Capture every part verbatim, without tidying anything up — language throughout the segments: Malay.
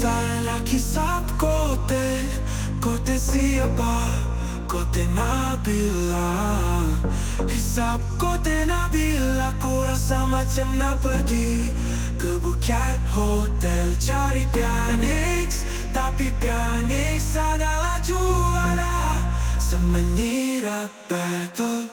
Salah kisah kote, kote siapa? Kote Nabila. Hisap kote Nabila, ku rasa macam nak pergi ke Bukit Hotel cari pianix. Tapi pianix adalah juara semenyirap battle.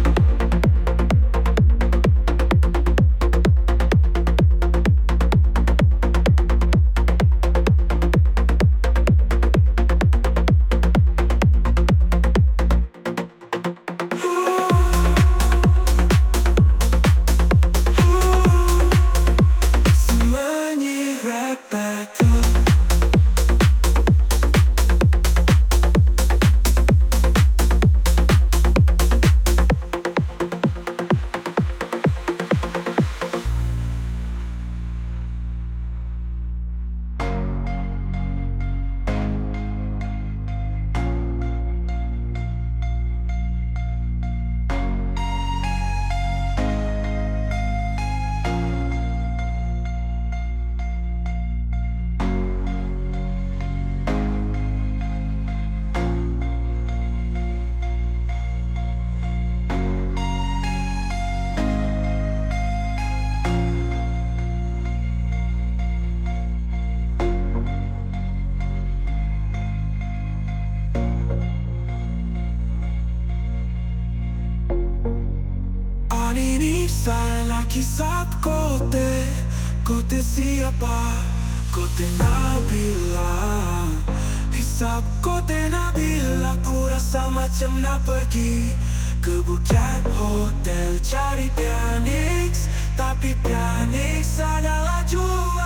Ini salah kisah kote, kote siapa? Kote Nabila. Hisap kote Nabila, ku rasa macam nak pergi ke Bukit Hotel cari pianix. Tapi pianix adalah juara